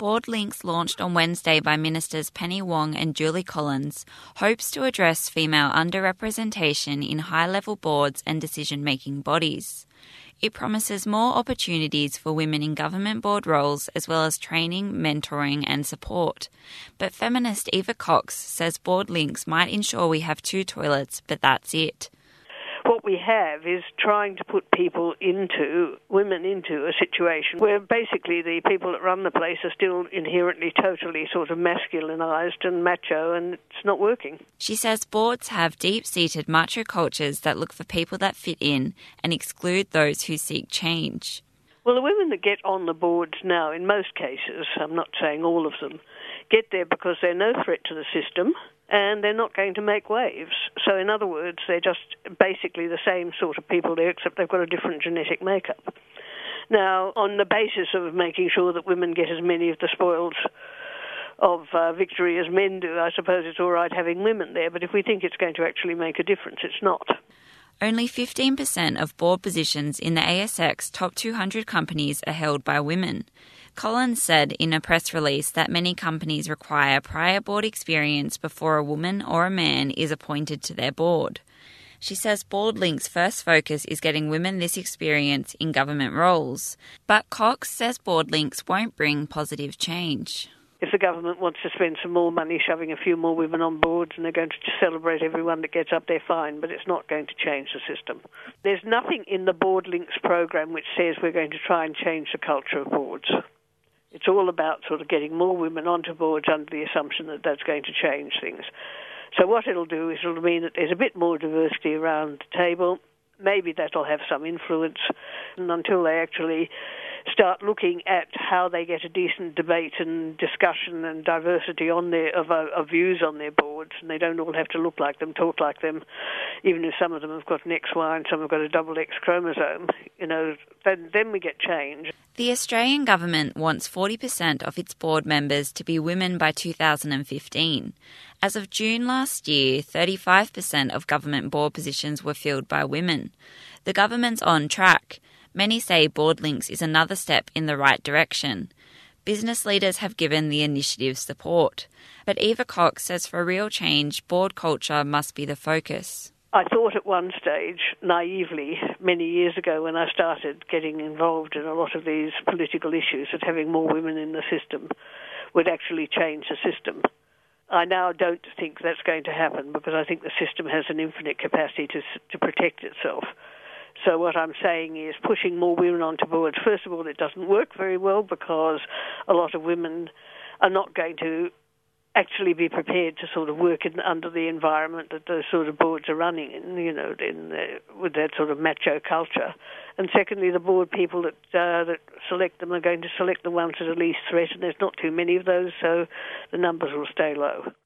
Board Links, launched on Wednesday by Ministers Penny Wong and Julie Collins, hopes to address female underrepresentation in high-level boards and decision-making bodies. It promises more opportunities for women in government board roles, as well as training, mentoring and support. But feminist Eva Cox says Board Links might ensure we have 2 toilets, but that's it. What we have is trying to put women into a situation where basically the people that run the place are still inherently totally sort of masculinized and macho, and it's not working. She says boards have deep-seated macho cultures that look for people that fit in and exclude those who seek change. Well, the women that get on the boards now, in most cases, I'm not saying all of them, get there because they're no threat to the system, and they're not going to make waves. So in other words, they're just basically the same sort of people there, except they've got a different genetic makeup. Now, on the basis of making sure that women get as many of the spoils of victory as men do, I suppose it's all right having women there, but if we think it's going to actually make a difference, it's not. Only 15% of board positions in the ASX top 200 companies are held by women. Collins said in a press release that many companies require prior board experience before a woman or a man is appointed to their board. She says Board Links' first focus is getting women this experience in government roles. But Cox says Board Links won't bring positive change. If the government wants to spend some more money shoving a few more women on boards and they're going to celebrate everyone that gets up there, fine, but it's not going to change the system. There's nothing in the Board Links program which says we're going to try and change the culture of boards. It's all about sort of getting more women onto boards under the assumption that that's going to change things. So what it'll do is it'll mean that there's a bit more diversity around the table. Maybe that'll have some influence, and until they actually start looking at how they get a decent debate and discussion and diversity on of views on their boards, and they don't all have to look like them, talk like them, even if some of them have got an XY and some have got a double X chromosome, then we get change. The Australian government wants 40% of its board members to be women by 2015. As of June last year, 35% of government board positions were filled by women. The government's on track. Many say Board Links is another step in the right direction. Business leaders have given the initiative support. But Eva Cox says for real change, board culture must be the focus. I thought at one stage, naively, many years ago when I started getting involved in a lot of these political issues, that having more women in the system would actually change the system. I now don't think that's going to happen because I think the system has an infinite capacity to protect itself. So what I'm saying is pushing more women onto boards. First of all, it doesn't work very well because a lot of women are not going to actually be prepared to sort of work under the environment that those sort of boards are running in, with that sort of macho culture. And secondly, the board people that select them are going to select the ones that are least threat, and there's not too many of those, so the numbers will stay low.